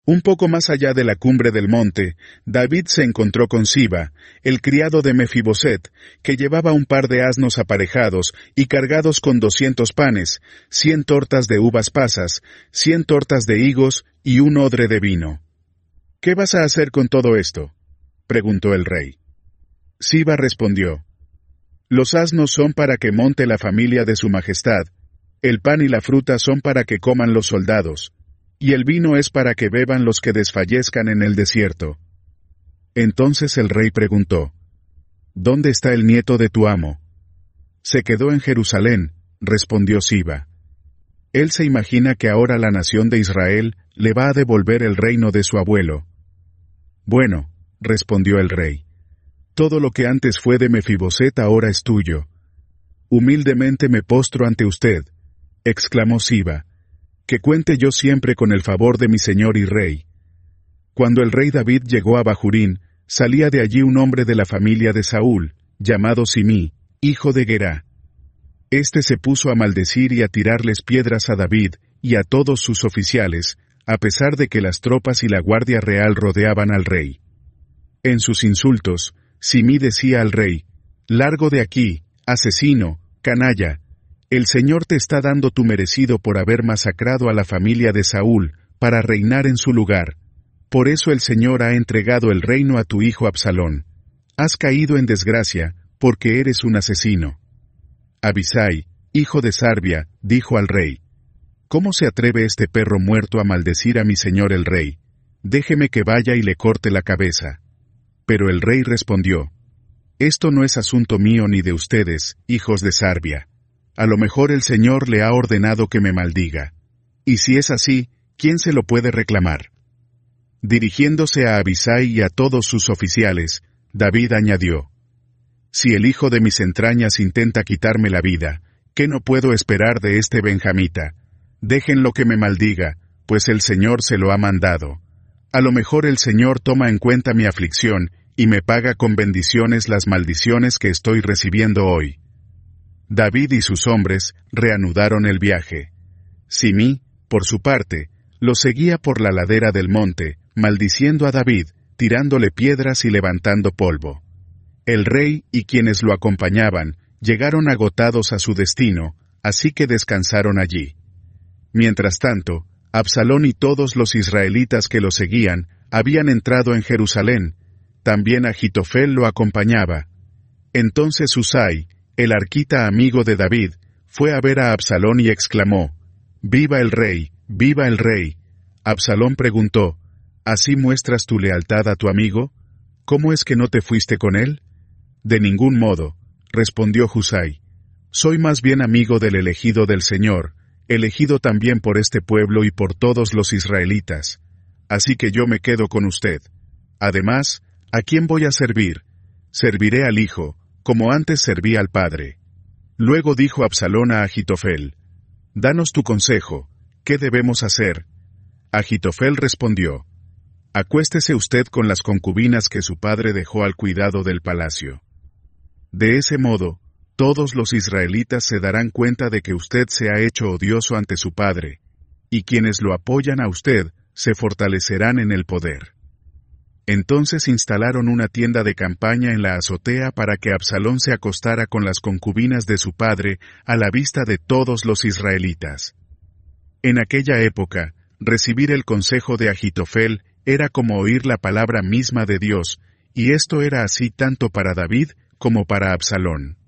Un poco más allá de la cumbre del monte, David se encontró con Siba, el criado de Mefiboset, que llevaba un par de asnos aparejados y cargados con 200 panes, 100 tortas de uvas pasas, 100 tortas de higos y un odre de vino. —¿Qué vas a hacer con todo esto? —preguntó el rey. Siba respondió: —Los asnos son para que monte la familia de su majestad, el pan y la fruta son para que coman los soldados, y el vino es para que beban los que desfallezcan en el desierto. Entonces el rey preguntó: ¿Dónde está el nieto de tu amo? Se quedó en Jerusalén, respondió Siba. Él se imagina que ahora la nación de Israel le va a devolver el reino de su abuelo. Bueno, respondió el rey, todo lo que antes fue de Mefiboset ahora es tuyo. Humildemente me postro ante usted, exclamó Siba, que cuente yo siempre con el favor de mi señor y rey. Cuando el rey David llegó a Bahurín, salía de allí un hombre de la familia de Saúl, llamado Simí, hijo de Gerá. Este se puso a maldecir y a tirarles piedras a David y a todos sus oficiales, a pesar de que las tropas y la guardia real rodeaban al rey. En sus insultos, Simí decía al rey: «Largo de aquí, asesino, canalla. El Señor te está dando tu merecido por haber masacrado a la familia de Saúl, para reinar en su lugar. Por eso el Señor ha entregado el reino a tu hijo Absalón. Has caído en desgracia, porque eres un asesino». Abisai, hijo de Sarbia, dijo al rey: «¿Cómo se atreve este perro muerto a maldecir a mi señor el rey? Déjeme que vaya y le corte la cabeza». Pero el rey respondió: «Esto no es asunto mío ni de ustedes, hijos de Sarbia. A lo mejor el Señor le ha ordenado que me maldiga. Y si es así, ¿quién se lo puede reclamar?». Dirigiéndose a Abisai y a todos sus oficiales, David añadió: «Si el hijo de mis entrañas intenta quitarme la vida, ¿qué no puedo esperar de este benjamita? Déjenlo que me maldiga, pues el Señor se lo ha mandado. A lo mejor el Señor toma en cuenta mi aflicción y me paga con bendiciones las maldiciones que estoy recibiendo hoy». David y sus hombres reanudaron el viaje. Simí, por su parte, lo seguía por la ladera del monte, maldiciendo a David, tirándole piedras y levantando polvo. El rey y quienes lo acompañaban llegaron agotados a su destino, así que descansaron allí. Mientras tanto, Absalón y todos los israelitas que lo seguían habían entrado en Jerusalén. También Ahitofel lo acompañaba. Entonces Husai, el arquita amigo de David, fue a ver a Absalón y exclamó: «¡Viva el rey! ¡Viva el rey!». Absalón preguntó: «¿Así muestras tu lealtad a tu amigo? ¿Cómo es que no te fuiste con él?». «De ningún modo», respondió Husai. «Soy más bien amigo del elegido del Señor, elegido también por este pueblo y por todos los israelitas. Así que yo me quedo con usted. Además, ¿a quién voy a servir? Serviré al hijo, como antes serví al padre». Luego dijo Absalón a Ahitofel: «Danos tu consejo, ¿qué debemos hacer?». Ahitofel respondió: «Acuéstese usted con las concubinas que su padre dejó al cuidado del palacio. De ese modo, todos los israelitas se darán cuenta de que usted se ha hecho odioso ante su padre, y quienes lo apoyan a usted se fortalecerán en el poder». Entonces instalaron una tienda de campaña en la azotea para que Absalón se acostara con las concubinas de su padre a la vista de todos los israelitas. En aquella época, recibir el consejo de Ahitofel era como oír la palabra misma de Dios, y esto era así tanto para David como para Absalón.